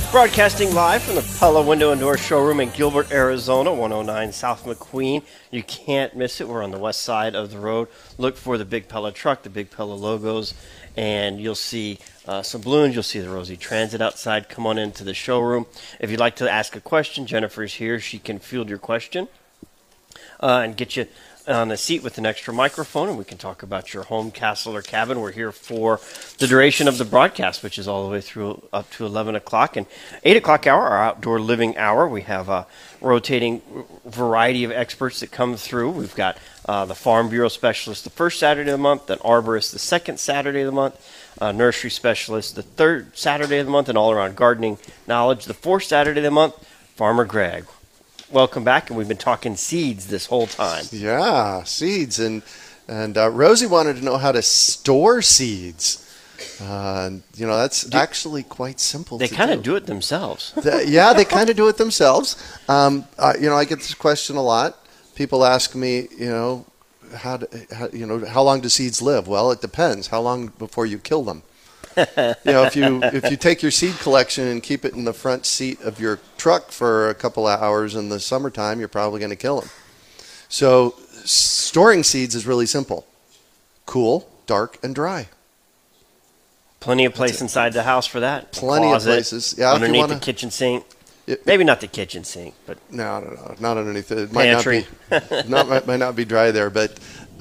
Broadcasting live from the Pella Window and Door Showroom in Gilbert, Arizona, 109 South McQueen. You can't miss it. We're on the west side of the road. Look for the Big Pella truck, the Big Pella logos, and you'll see some balloons. You'll see the Rosie Transit outside. Come on into the showroom. If you'd like to ask a question, Jennifer's here. She can field your question and get you on a seat with an extra microphone, and we can talk about your home, castle, or cabin. We're here for the duration of the broadcast, which is all the way through up to 11 o'clock. And 8 o'clock hour, our outdoor living hour, we have a rotating variety of experts that come through. We've got the Farm Bureau Specialist the first Saturday of the month, then Arborist the second Saturday of the month, Nursery Specialist the third Saturday of the month, and all-around gardening knowledge the fourth Saturday of the month, Farmer Greg. Welcome back, and we've been talking seeds this whole time. Yeah, seeds, and Rosie wanted to know how to store seeds. That's actually quite simple. They kind of do it themselves. Yeah, they kind of do it themselves. I get this question a lot. People ask me, how long do seeds live? Well, it depends. How long before you kill them? If you take your seed collection and keep it in the front seat of your truck for a couple of hours in the summertime, you're probably going to kill them. So storing seeds is really simple. Cool, dark, and dry. Plenty of place inside the house for that. Plenty Closet, of places. Yeah, underneath the kitchen sink. Maybe not the kitchen sink, but no, not underneath it. It pantry. might not be dry there, but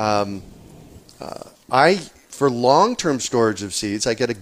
for long-term storage of seeds, I get a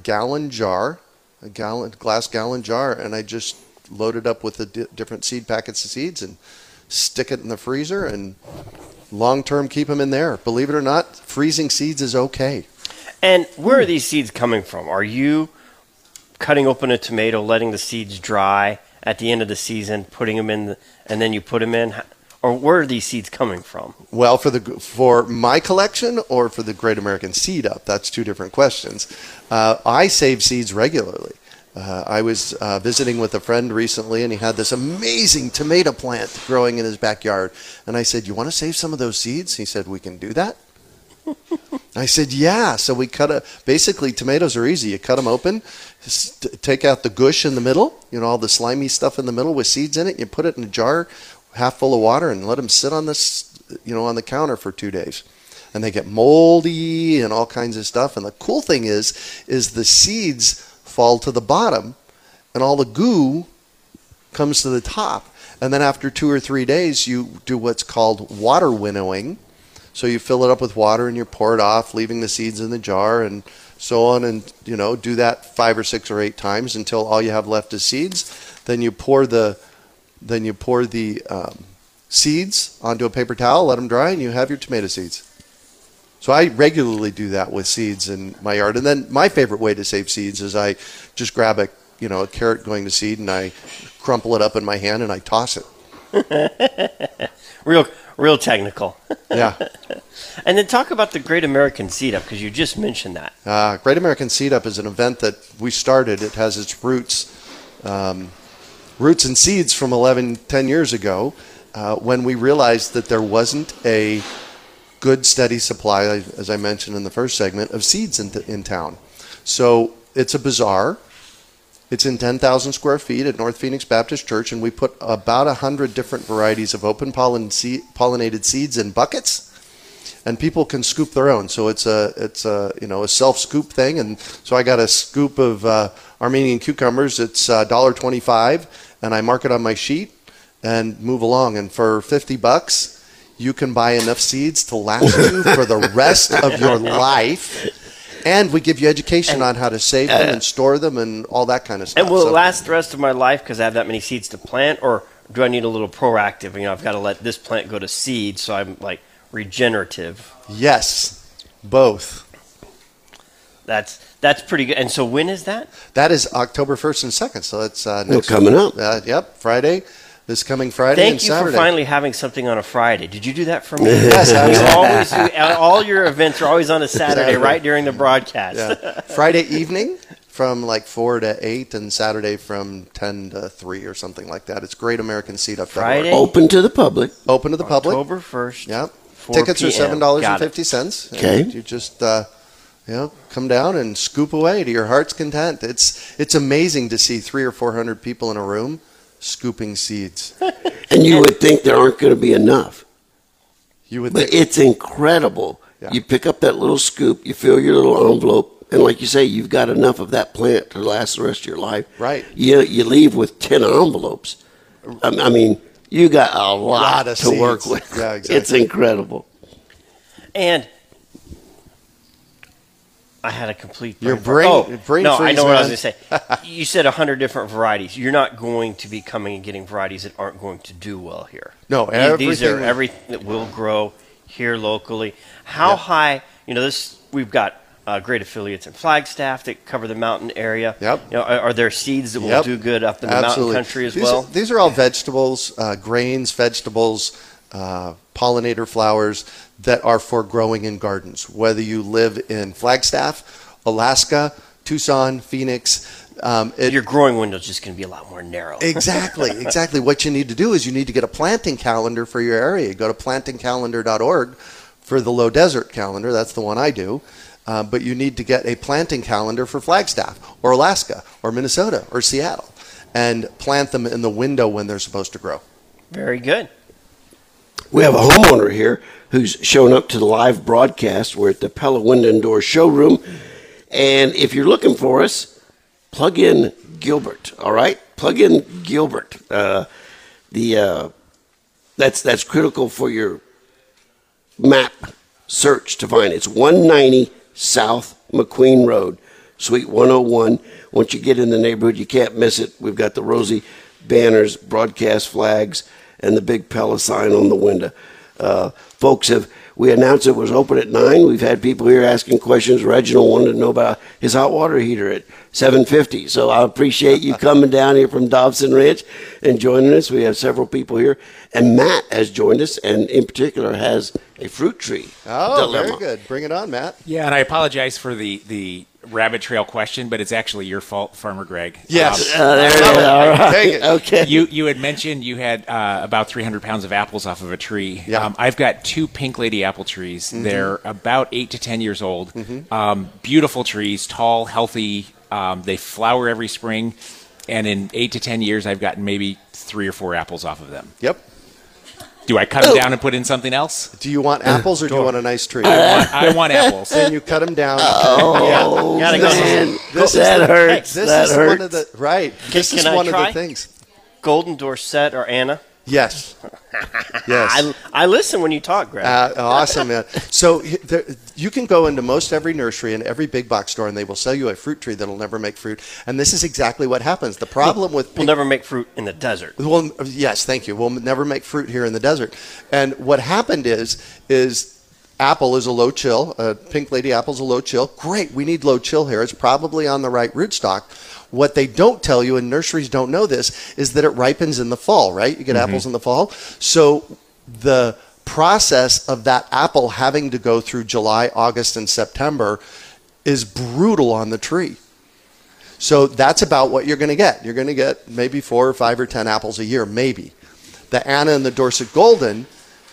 glass gallon jar, and I just load it up with the different seed packets of seeds and stick it in the freezer, and long-term keep them in there. Believe it or not, freezing seeds is okay. And where are these seeds coming from? Are you cutting open a tomato, letting the seeds dry at the end of the season, putting them in, and then you put them in? Or where are these seeds coming from? Well, for my collection or for the Great American Seed Up, that's two different questions. I save seeds regularly. I was visiting with a friend recently, and he had this amazing tomato plant growing in his backyard. And I said, "You want to save some of those seeds?" He said, "We can do that." I said, "Yeah." So we basically tomatoes are easy. You cut them open, take out the gush in the middle, all the slimy stuff in the middle with seeds in it. You put it in a jar half full of water and let them sit on this, on the counter for 2 days. And they get moldy and all kinds of stuff. And the cool thing is the seeds fall to the bottom and all the goo comes to the top. And then after 2 or 3 days, you do what's called water winnowing. So you fill it up with water and you pour it off, leaving the seeds in the jar and so on. And, do that 5 or 6 or 8 times until all you have left is seeds. Then you pour the seeds onto a paper towel, let them dry, and you have your tomato seeds. So I regularly do that with seeds in my yard. And then my favorite way to save seeds is I just grab a carrot going to seed, and I crumple it up in my hand and I toss it. Real technical. Yeah. And then talk about the Great American Seed Up, because you just mentioned that. Great American Seed Up is an event that we started. It has its roots and seeds from 10 years ago, when we realized that there wasn't a good, steady supply, as I mentioned in the first segment, of seeds in town. So it's a bazaar. It's in 10,000 square feet at North Phoenix Baptist Church, and we put about 100 different varieties of open pollinated seeds in buckets, and people can scoop their own. So it's a self-scoop thing. And so I got a scoop of Armenian cucumbers. It's $1.25, and I mark it on my sheet and move along. And for $50, you can buy enough seeds to last you for the rest of your life. And we give you education on how to save them and store them and all that kind of stuff. And will it last the rest of my life because I have that many seeds to plant, or do I need a little proactive? I've got to let this plant go to seed, so I'm like regenerative. Yes, both. That's pretty good. And so when is that? That is October 1st and 2nd. So that's coming up. Yep, Friday. This coming Friday and Saturday. Thank you for finally having something on a Friday. Did you do that for me? Yes, absolutely. All your events are always on a Saturday, right during the broadcast. Yeah. Friday evening from like 4 to 8 and Saturday from 10 to 3 or something like that. It's Great American Seed Up. Friday? Open to the public. Open to the public. October 1st. Yep. 4 Tickets are p.m. $7.50. Okay. You just come down and scoop away to your heart's content. It's amazing to see 300 or 400 people in a room scooping seeds. And you would think there aren't going to be enough. You would But think. it's incredible. Yeah. You pick up that little scoop, you fill your little envelope, and like you say, you've got enough of that plant to last the rest of your life. Right. You leave with 10 envelopes. I mean, you got a lot of to work seeds. with. Yeah, exactly. It's incredible. And I had a complete Your brain brain no, I freeze, know what I was man. going to say. You said 100 different varieties. You're not going to be coming and getting varieties that aren't going to do well here. No, These are everything- everything that will grow here locally. How high? We've got great affiliates in Flagstaff that cover the mountain area. Yep. Are there seeds that will Yep. do good up in the mountain country as these well? These are all vegetables, grains, vegetables, pollinator flowers that are for growing in gardens. Whether you live in Flagstaff, Alaska, Tucson, Phoenix, Your growing window is just going to be a lot more narrow. Exactly. What you need to do is you need to get a planting calendar for your area. Go to plantingcalendar.org for the low desert calendar. That's the one I do. But you need to get a planting calendar for Flagstaff or Alaska or Minnesota or Seattle and plant them in the window when they're supposed to grow. Very good. We have a homeowner here who's shown up to the live broadcast. We're at the Pella Window and Door showroom. And if you're looking for us, plug in Gilbert, all right? Plug in Gilbert. That's critical for your map search to find it. It's 190 South McQueen Road, Suite 101. Once you get in the neighborhood, you can't miss it. We've got the rosy banners, broadcast flags, and the big Pella sign on the window. Folks, we announced it was open at 9. We've had people here asking questions. Reginald wanted to know about his hot water heater at 750. So I appreciate you coming down here from Dobson Ranch and joining us. We have several people here. And Matt has joined us, and in particular has a fruit tree dilemma. Very good. Bring it on, Matt. Yeah, and I apologize for the rabbit trail question, but it's actually your fault, Farmer Greg. Yes. There it is. All right. Take it. Okay. You had mentioned you had about 300 pounds of apples off of a tree. Yeah. I've got 2 Pink Lady apple trees. Mm-hmm. They're about 8 to 10 years old. Mm-hmm. Beautiful trees, tall, healthy. They flower every spring. And in 8 to 10 years, I've gotten maybe 3 or 4 apples off of them. Yep. Do I cut them down and put in something else? Do you want apples or do you want a nice tree? I want apples. Then you cut them down. Oh, Gotta go. man. This that is the- hurts. This that is hurts. one of the This Can is I one try? of the things. Golden Dorset or Anna? Yes. Yes. I listen when you talk, Greg. Awesome, man. So you can go into most every nursery and every big box store, and they will sell you a fruit tree that'll never make fruit. And this is exactly what happens. The problem with We'll never make fruit in the desert. well, yes, thank you. We'll never make fruit here in the desert. And what happened is apple is a low chill. Pink Lady apple is a low chill. Great, we need low chill here. It's probably on the right rootstock. What they don't tell you, and nurseries don't know this, is that it ripens in the fall, right? You get apples in the fall. So the process of that apple having to go through July, August, and September is brutal on the tree. So that's about what you're going to get. You're going to get maybe 4 or 5 or 10 apples a year, maybe. The Anna and the Dorset Golden,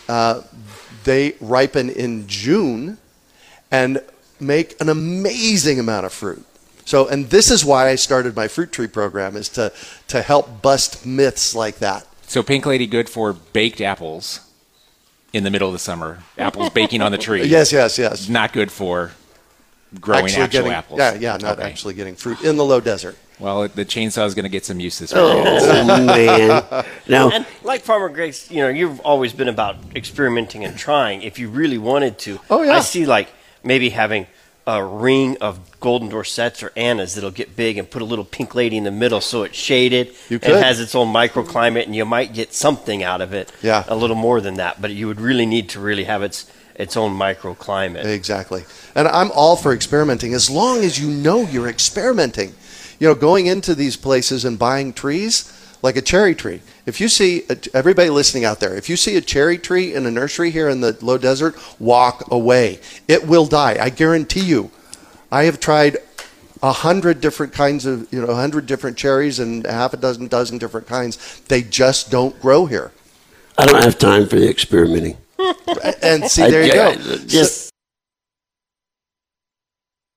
they ripen in June and make an amazing amount of fruit. So, and this is why I started my fruit tree program, is to help bust myths like that. So Pink Lady good for baked apples in the middle of the summer. Apples baking on the tree. Yes. Not good for growing actual apples. Yeah, not Okay. actually getting fruit in the low desert. Well, the chainsaw is going to get some use this weekend. Oh, man. Now, And like Farmer Greg's, you've always been about experimenting and trying. If you really wanted to, Oh, yeah. I see like maybe having a ring of Golden Dorsets or Annas that'll get big and put a little Pink Lady in the middle so it's shaded You and could. has its own microclimate, and you might get something out of it. Yeah. A little more than that, but you would really need to really have its own microclimate. Exactly. And I'm all for experimenting as long as you know you're experimenting. Going into these places and buying trees, like a cherry tree. If you see, everybody listening out there, if you see a cherry tree in a nursery here in the low desert, walk away. It will die. I guarantee you. I have tried 100 different kinds of, 100 different cherries and half a dozen different kinds. They just don't grow here. I don't have time for the experimenting. And see, there you go. Just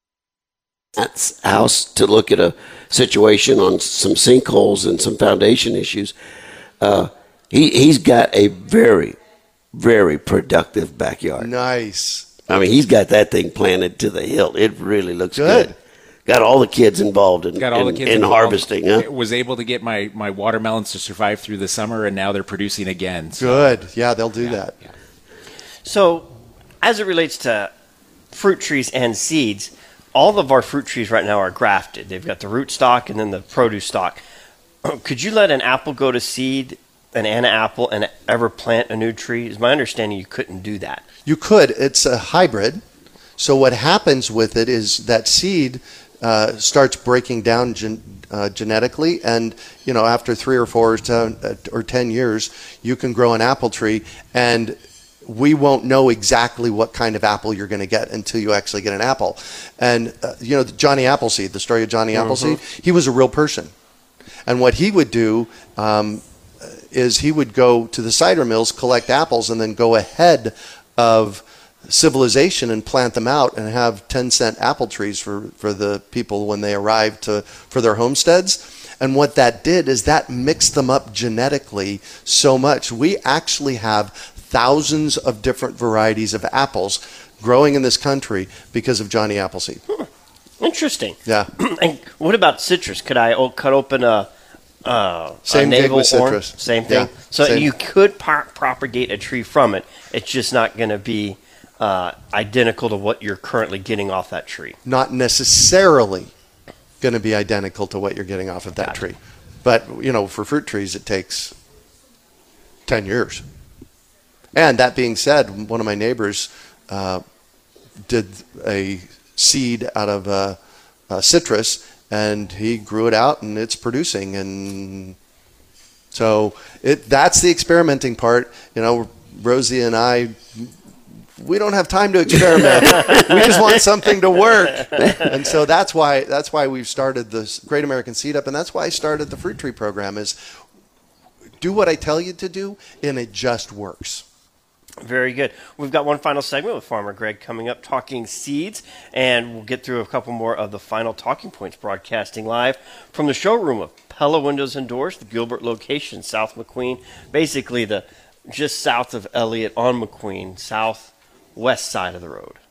house to look at a situation on some sinkholes and some foundation issues. He's got a very, very productive backyard. Nice. I mean, he's got that thing planted to the hilt. It really looks good. Got all the kids involved in harvesting. Huh? Was able to get my watermelons to survive through the summer, and now they're producing again. So. Good. Yeah, they'll do that. Yeah. So, as it relates to fruit trees and seeds, all of our fruit trees right now are grafted. They've got the root stock and then the produce stock. Could you let an apple go to seed, an Anna apple, and ever plant a new tree? Is my understanding you couldn't do that. You could. It's a hybrid. So what happens with it is that seed starts breaking down genetically, and after 3 or 4 or 10 years, you can grow an apple tree, and we won't know exactly what kind of apple you're going to get until you actually get an apple. And Johnny Appleseed, the story of Johnny Appleseed, he was a real person, and what he would do is he would go to the cider mills, collect apples, and then go ahead of civilization and plant them out and have 10-cent apple trees for the people when they arrived for their homesteads. And what that did is that mixed them up genetically so much. We actually have thousands of different varieties of apples growing in this country because of Johnny Appleseed. Interesting. Yeah. And what about citrus? Could I cut open a same thing with citrus? Same thing. Yeah, so same. you could propagate a tree from it. It's just not going to be identical to what you're currently getting off that tree. Not necessarily going to be identical to what you're getting off of that tree. But, for fruit trees, it takes 10 years. And that being said, one of my neighbors did a seed out of citrus, and he grew it out, and it's producing. And so that's the experimenting part. Rosie and I, we don't have time to experiment. We just want something to work. And so that's why we've started this Great American Seed Up, and that's why I started the fruit tree program, is do what I tell you to do, and it just works. Very good. We've got one final segment with Farmer Greg coming up, talking seeds, and we'll get through a couple more of the final talking points, broadcasting live from the showroom of Pella Windows and Doors, the Gilbert location, South McQueen, basically just south of Elliott on McQueen, southwest side of the road.